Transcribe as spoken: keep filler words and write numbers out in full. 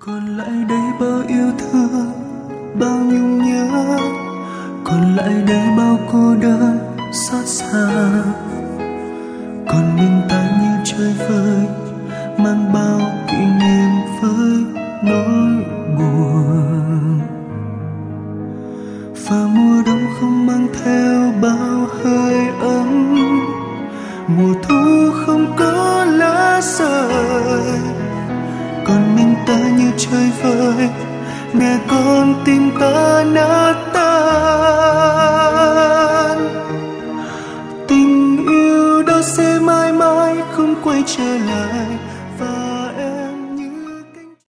Còn lại đây bao yêu thương, bao nhung nhớ, còn lại đây bao cô đơn xót xa. Còn mình ta như chơi vơi, mang bao kỷ niệm với nỗi buồn. Và mùa đông không mang theo bao hơi ấm, mùa thu không có lá rơi. Còn mình ta như chơi vơi, nghe con tim ta nát tan.